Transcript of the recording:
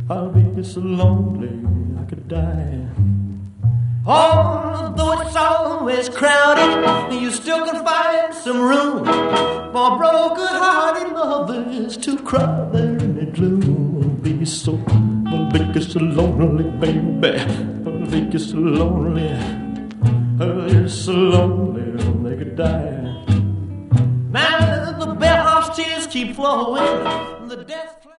I'll be so lonely I could die. Although it's always crowded, you still can find some room for broken-hearted lovers to cry there in the gloom. I'll be so lonely, baby. I'll be so lonely. I'll so lonely they could die. Now the bellhop's tears keep flowing. The death